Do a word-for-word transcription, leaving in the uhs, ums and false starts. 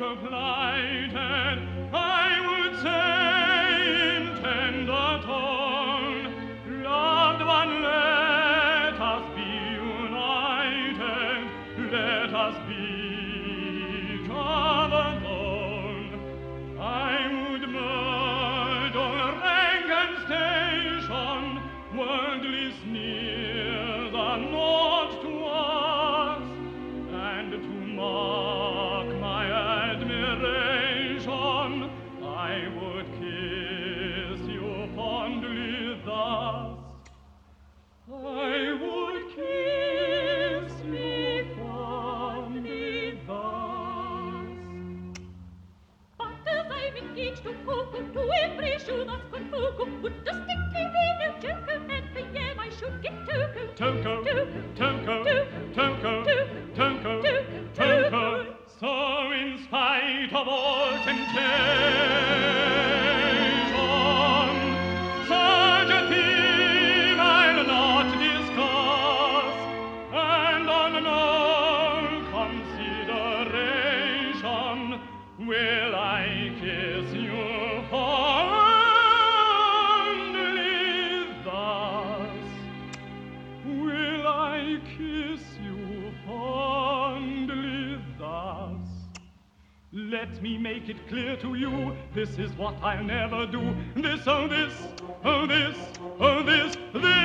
plighted, I would say in tender tone, loved one, let us be united, let us be each other's own. I would merge all rank and station, worldly sneers are naught to us, and to mark my admiration, I would kiss you fondly thus. I would kiss you fondly thus. But as I'm engaged to Coco, to embrace you thus con poco, would the sticky vino Toco, and for yam I should get Toco. Toco, Toco, Toco, Toco, Toco, Toco. So in spite of all temptation, such a theme I'll not discuss, and on no consideration will I kiss you fondly thus. Will I kiss you fondly thus? Let me make it clear to you, this is what I'll never do. This, oh this, oh this, oh this, this